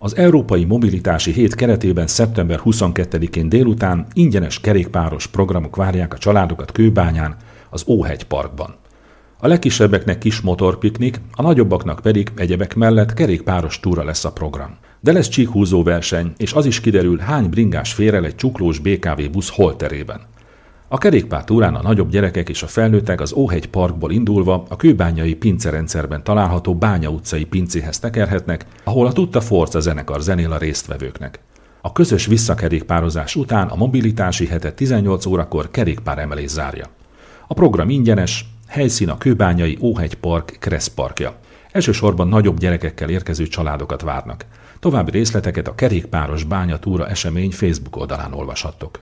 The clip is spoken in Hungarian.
Az Európai Mobilitási Hét keretében szeptember 22-én délután ingyenes kerékpáros programok várják a családokat Kőbányán, az Óhegy Parkban. A legkisebbeknek kis motorpiknik, a nagyobbaknak pedig egyebek mellett kerékpáros túra lesz a program. De lesz csíkhúzó verseny, és az is kiderül, hány bringás fér el egy csuklós BKV busz holterében. A kerékpártúrán a nagyobb gyerekek és a felnőttek az Óhegy Parkból indulva a kőbányai pincerendszerben található Bánya utcai pincéhez tekerhetnek, ahol a Tutta Forza zenekar zenél a résztvevőknek. A közös visszakerékpározás után a mobilitási hetet 18 órakor kerékpáremelés zárja. A program ingyenes, helyszín a kőbányai Óhegy Park Kressz parkja. Elsősorban nagyobb gyerekekkel érkező családokat várnak. További részleteket a Kerékpáros Bánya túra esemény Facebook oldalán olvashattok.